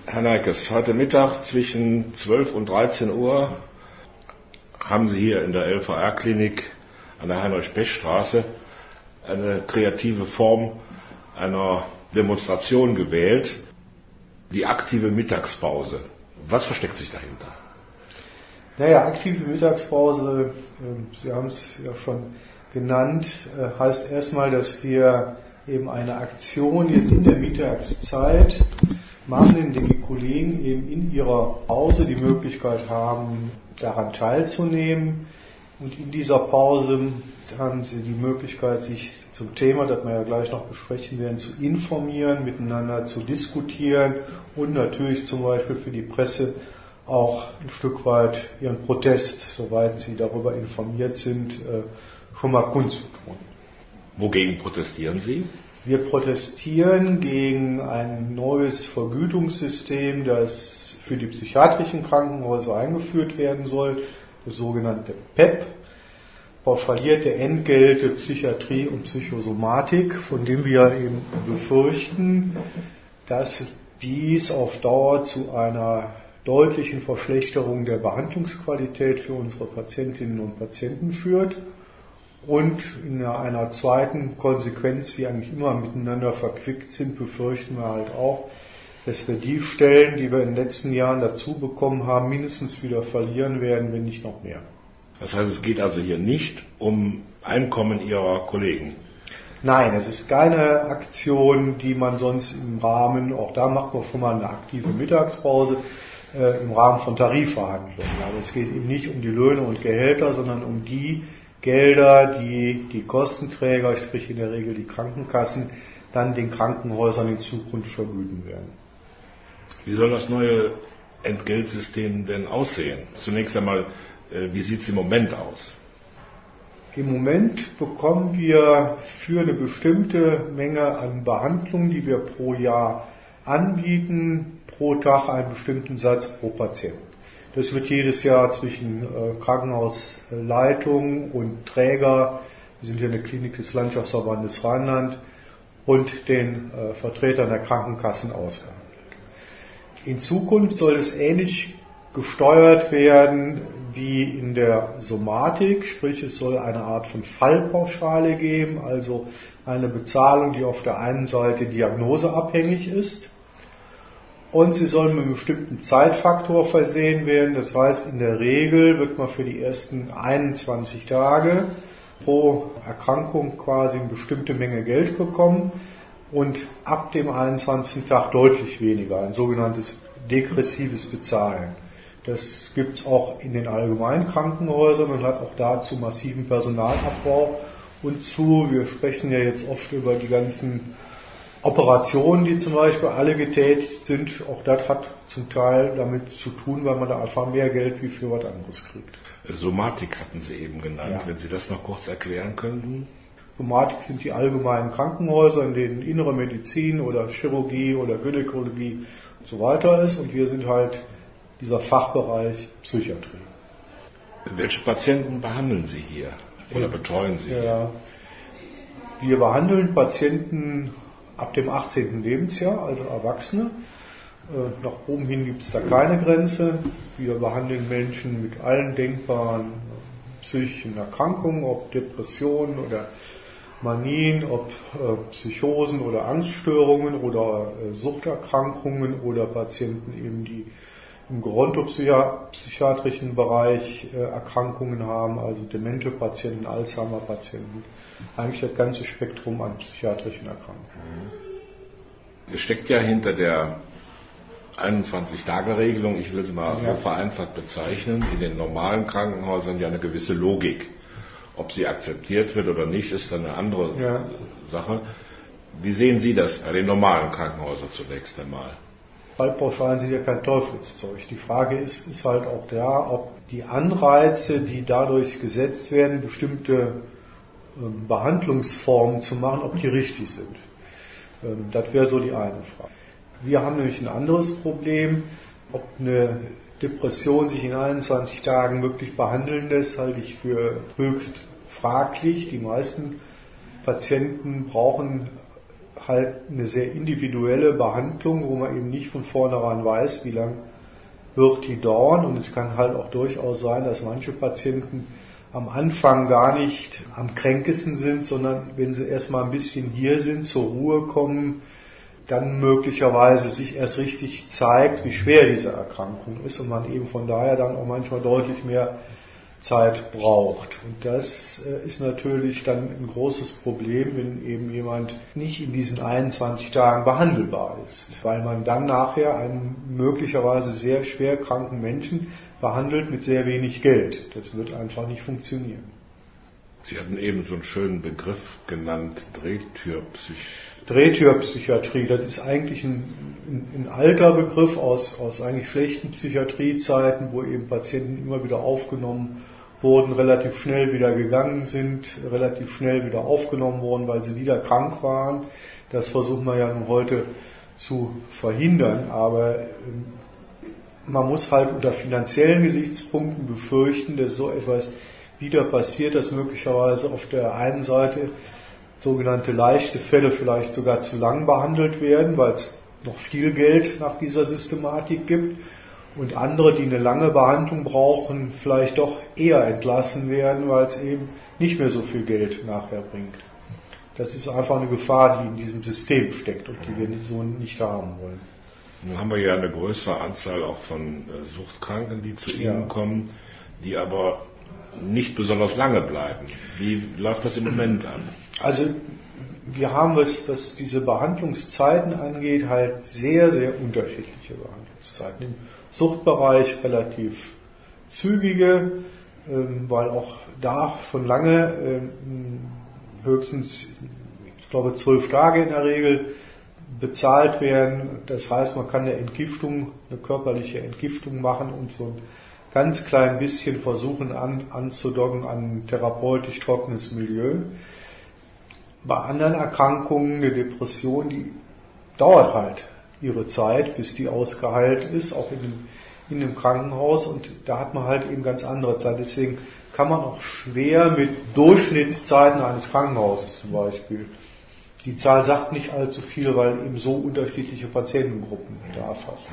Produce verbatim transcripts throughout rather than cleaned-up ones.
Herr Neikes, heute Mittag zwischen zwölf und dreizehn Uhr haben Sie hier in der L V R-Klinik an der Heinrich-Pech-Straße eine kreative Form einer Demonstration gewählt, die aktive Mittagspause. Was versteckt sich dahinter? Naja, aktive Mittagspause, Sie haben es ja schon genannt, heißt erstmal, dass wir eben eine Aktion jetzt in der Mittagszeit machen, indem die Kollegen eben in ihrer Pause die Möglichkeit haben, daran teilzunehmen. Und in dieser Pause haben sie die Möglichkeit, sich zum Thema, das wir ja gleich noch besprechen werden, zu informieren, miteinander zu diskutieren und natürlich zum Beispiel für die Presse auch ein Stück weit ihren Protest, soweit sie darüber informiert sind, schon mal kundzutun. Wogegen protestieren Sie? Wir protestieren gegen ein neues Vergütungssystem, das für die psychiatrischen Krankenhäuser eingeführt werden soll, das sogenannte P E P, pauschalierte Entgelte Psychiatrie und Psychosomatik, von dem wir eben befürchten, dass dies auf Dauer zu einer deutlichen Verschlechterung der Behandlungsqualität für unsere Patientinnen und Patienten führt. Und in einer zweiten Konsequenz, die eigentlich immer miteinander verquickt sind, befürchten wir halt auch, dass wir die Stellen, die wir in den letzten Jahren dazu bekommen haben, mindestens wieder verlieren werden, wenn nicht noch mehr. Das heißt, es geht also hier nicht um Einkommen Ihrer Kollegen? Nein, es ist keine Aktion, die man sonst im Rahmen, auch da macht man schon mal eine aktive Mittagspause, äh, im Rahmen von Tarifverhandlungen. Aber es geht eben nicht um die Löhne und Gehälter, sondern um die Gelder, die die Kostenträger, sprich in der Regel die Krankenkassen, dann den Krankenhäusern in Zukunft vergüten werden. Wie soll das neue Entgeltsystem denn aussehen? Zunächst einmal, wie sieht es im Moment aus? Im Moment bekommen wir für eine bestimmte Menge an Behandlungen, die wir pro Jahr anbieten, pro Tag einen bestimmten Satz pro Patienten. Das wird jedes Jahr zwischen äh, Krankenhausleitung und Träger, wir sind ja eine Klinik des Landschaftsverbandes Rheinland, und den äh, Vertretern der Krankenkassen ausgehandelt. In Zukunft soll es ähnlich gesteuert werden wie in der Somatik, sprich es soll eine Art von Fallpauschale geben, also eine Bezahlung, die auf der einen Seite diagnoseabhängig ist, und sie sollen mit einem bestimmten Zeitfaktor versehen werden. Das heißt, in der Regel wird man für die ersten einundzwanzig Tage pro Erkrankung quasi eine bestimmte Menge Geld bekommen und ab dem einundzwanzigsten Tag deutlich weniger, ein sogenanntes degressives Bezahlen. Das gibt es auch in den allgemeinen Krankenhäusern und hat auch dazu massiven Personalabbau und zu, wir sprechen ja jetzt oft über die ganzen Operationen, die zum Beispiel alle getätigt sind, auch das hat zum Teil damit zu tun, weil man da einfach mehr Geld wie für was anderes kriegt. Somatik hatten Sie eben genannt, ja. Wenn Sie das noch kurz erklären könnten. Somatik sind die allgemeinen Krankenhäuser, in denen innere Medizin oder Chirurgie oder Gynäkologie und so weiter ist, und wir sind halt dieser Fachbereich Psychiatrie. Welche Patienten behandeln Sie hier oder betreuen Sie? Ja, wir behandeln Patienten ab dem achtzehnten Lebensjahr, also Erwachsene. Nach oben hin gibt es da keine Grenze. Wir behandeln Menschen mit allen denkbaren psychischen Erkrankungen, ob Depressionen oder Manien, ob Psychosen oder Angststörungen oder Suchterkrankungen oder Patienten eben, die im gerontopsychiatrischen Bereich Erkrankungen haben, also demente Patienten, Alzheimer-Patienten, eigentlich das ganze Spektrum an psychiatrischen Erkrankungen. Es steckt ja hinter der einundzwanzig-Tage-Regelung, ich will es mal ja. so vereinfacht bezeichnen, in den normalen Krankenhäusern ja eine gewisse Logik. Ob sie akzeptiert wird oder nicht, ist dann eine andere ja. Sache. Wie sehen Sie das bei den normalen Krankenhäusern zunächst einmal? Fallpauschalen sind ja kein Teufelszeug. Die Frage ist, ist halt auch da, ob die Anreize, die dadurch gesetzt werden, bestimmte ähm, Behandlungsformen zu machen, ob die richtig sind. Ähm, das wäre so die eine Frage. Wir haben nämlich ein anderes Problem, ob eine Depression sich in einundzwanzig Tagen wirklich behandeln lässt, halte ich für höchst fraglich. Die meisten Patienten brauchen halt eine sehr individuelle Behandlung, wo man eben nicht von vornherein weiß, wie lang wird die dauern. Und es kann halt auch durchaus sein, dass manche Patienten am Anfang gar nicht am kränkesten sind, sondern wenn sie erstmal ein bisschen hier sind, zur Ruhe kommen, dann möglicherweise sich erst richtig zeigt, wie schwer diese Erkrankung ist und man eben von daher dann auch manchmal deutlich mehr Zeit braucht. Und das ist natürlich dann ein großes Problem, wenn eben jemand nicht in diesen einundzwanzig Tagen behandelbar ist, weil man dann nachher einen möglicherweise sehr schwer kranken Menschen behandelt mit sehr wenig Geld. Das wird einfach nicht funktionieren. Sie hatten eben so einen schönen Begriff genannt, Drehtürpsychiatrie. Drehtürpsychiatrie, das ist eigentlich ein, ein, ein alter Begriff aus, aus eigentlich schlechten Psychiatriezeiten, wo eben Patienten immer wieder aufgenommen wurden, relativ schnell wieder gegangen sind, relativ schnell wieder aufgenommen wurden, weil sie wieder krank waren. Das versucht man ja nun heute zu verhindern, aber man muss halt unter finanziellen Gesichtspunkten befürchten, dass so etwas wieder passiert, dass möglicherweise auf der einen Seite sogenannte leichte Fälle vielleicht sogar zu lang behandelt werden, weil es noch viel Geld nach dieser Systematik gibt und andere, die eine lange Behandlung brauchen, vielleicht doch eher entlassen werden, weil es eben nicht mehr so viel Geld nachher bringt. Das ist einfach eine Gefahr, die in diesem System steckt und die wir so nicht haben wollen. Nun haben wir ja eine größere Anzahl auch von Suchtkranken, die zu Ihnen ja. kommen, die aber nicht besonders lange bleiben. Wie läuft das im Moment an? Also wir haben, was, was diese Behandlungszeiten angeht, halt sehr, sehr unterschiedliche Behandlungszeiten. Im Suchtbereich relativ zügige, ähm, weil auch da schon lange ähm, höchstens, ich glaube, zwölf Tage in der Regel bezahlt werden. Das heißt, man kann eine Entgiftung, eine körperliche Entgiftung machen und so ein ganz klein bisschen versuchen an, anzudocken an ein therapeutisch trockenes Milieu. Bei anderen Erkrankungen, eine Depression, die dauert halt ihre Zeit, bis die ausgeheilt ist, auch in einem, in einem Krankenhaus, und da hat man halt eben ganz andere Zeit. Deswegen kann man auch schwer mit Durchschnittszeiten eines Krankenhauses zum Beispiel. Die Zahl sagt nicht allzu viel, weil eben so unterschiedliche Patientengruppen da erfassen.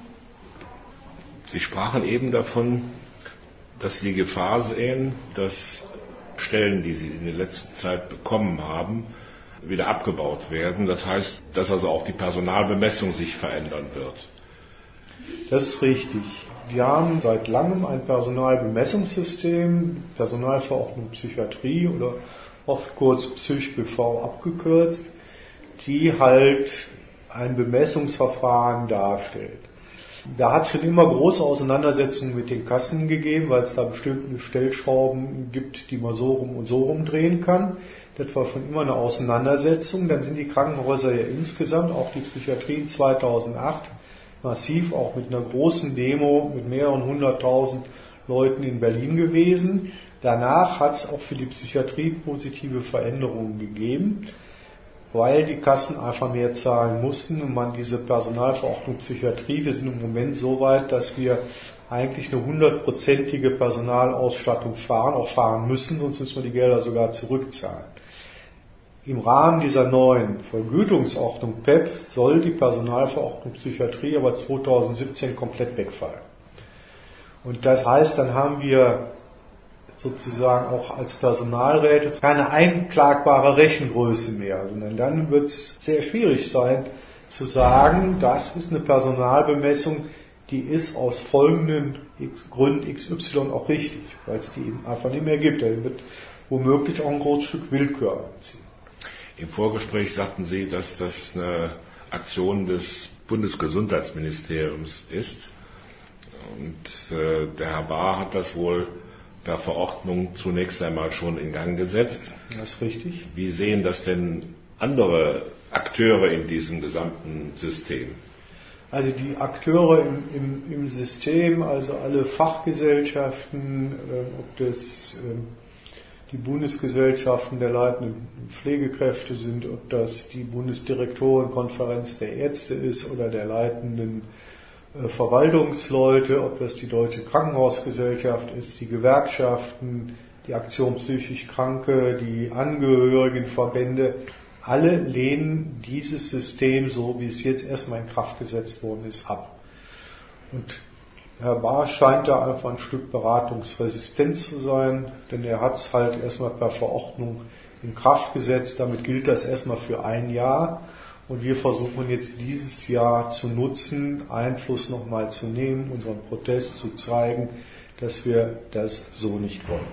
Sie sprachen eben davon, dass Sie die Gefahr sehen, dass Stellen, die Sie in der letzten Zeit bekommen haben, wieder abgebaut werden. Das heißt, dass also auch die Personalbemessung sich verändern wird. Das ist richtig. Wir haben seit langem ein Personalbemessungssystem, Personalverordnung Psychiatrie oder oft kurz PsychBV abgekürzt, die halt ein Bemessungsverfahren darstellt. Da hat es schon immer große Auseinandersetzungen mit den Kassen gegeben, weil es da bestimmte Stellschrauben gibt, die man so rum und so rum drehen kann. Das war schon immer eine Auseinandersetzung. Dann sind die Krankenhäuser ja insgesamt, auch die Psychiatrie zweitausendacht, massiv auch mit einer großen Demo mit mehreren hunderttausend Leuten in Berlin gewesen. Danach hat es auch für die Psychiatrie positive Veränderungen gegeben, weil die Kassen einfach mehr zahlen mussten und man diese Personalverordnung Psychiatrie, wir sind im Moment so weit, dass wir eigentlich eine hundertprozentige Personalausstattung fahren, auch fahren müssen, sonst müssen wir die Gelder sogar zurückzahlen. Im Rahmen dieser neuen Vergütungsordnung P E P soll die Personalverordnung Psychiatrie aber zweitausendsiebzehn komplett wegfallen. Und das heißt, dann haben wir sozusagen auch als Personalräte keine einklagbare Rechengröße mehr, sondern dann wird es sehr schwierig sein zu sagen, das ist eine Personalbemessung, die ist aus folgenden Gründen X Y auch richtig, weil es die eben einfach nicht mehr gibt. Da wird womöglich auch ein großes Stück Willkür einziehen. Im Vorgespräch sagten Sie, dass das eine Aktion des Bundesgesundheitsministeriums ist. Und äh, der Herr Bahr hat das wohl per Verordnung zunächst einmal schon in Gang gesetzt. Das ist richtig. Wie sehen das denn andere Akteure in diesem gesamten System? Also die Akteure im, im, im System, also alle Fachgesellschaften, äh, ob das äh, die Bundesgesellschaften der leitenden Pflegekräfte sind, ob das die Bundesdirektorenkonferenz der Ärzte ist oder der leitenden äh, Verwaltungsleute, ob das die Deutsche Krankenhausgesellschaft ist, die Gewerkschaften, die Aktion psychisch Kranke, die Angehörigenverbände, alle lehnen dieses System, so wie es jetzt erstmal in Kraft gesetzt worden ist, ab. Und Herr Bahr scheint da einfach ein Stück beratungsresistent zu sein, denn er hat es halt erstmal per Verordnung in Kraft gesetzt. Damit gilt das erstmal für ein Jahr. Und wir versuchen jetzt dieses Jahr zu nutzen, Einfluss nochmal zu nehmen, unseren Protest zu zeigen, dass wir das so nicht wollen.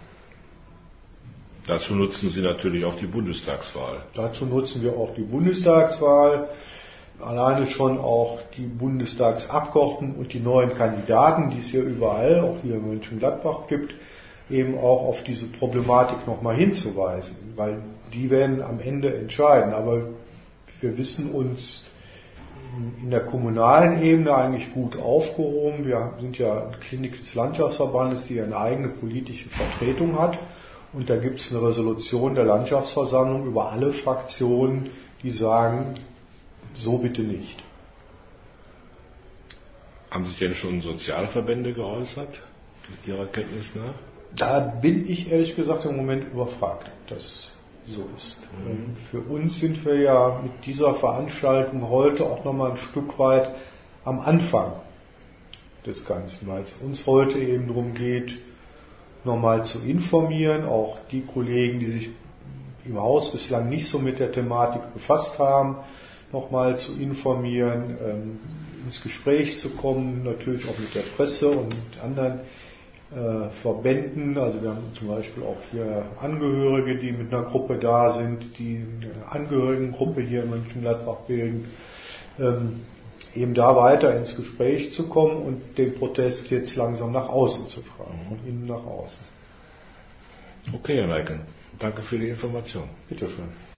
Dazu nutzen Sie natürlich auch die Bundestagswahl. Dazu nutzen wir auch die Bundestagswahl, alleine schon auch die Bundestagsabgeordneten und die neuen Kandidaten, die es hier überall, auch hier in Mönchengladbach gibt, eben auch auf diese Problematik nochmal hinzuweisen, weil die werden am Ende entscheiden. Aber wir wissen uns in der kommunalen Ebene eigentlich gut aufgehoben. Wir sind ja eine Klinik des Landschaftsverbandes, die eine eigene politische Vertretung hat. Und da gibt es eine Resolution der Landschaftsversammlung über alle Fraktionen, die sagen, so bitte nicht. Haben sich denn schon Sozialverbände geäußert, Ihrer Kenntnis nach? Da bin ich ehrlich gesagt im Moment überfragt, ob das so ist. Mhm. Für uns sind wir ja mit dieser Veranstaltung heute auch nochmal ein Stück weit am Anfang des Ganzen, weil es uns heute eben darum geht, nochmal zu informieren, auch die Kollegen, die sich im Haus bislang nicht so mit der Thematik befasst haben, nochmal zu informieren, ähm, ins Gespräch zu kommen, natürlich auch mit der Presse und mit anderen äh, Verbänden. Also wir haben zum Beispiel auch hier Angehörige, die mit einer Gruppe da sind, die eine Angehörigengruppe hier in Mönchengladbach bilden, ähm, eben da weiter ins Gespräch zu kommen und den Protest jetzt langsam nach außen zu tragen, von innen nach außen. Okay, Herr Leiken, danke für die Information. Bitte schön.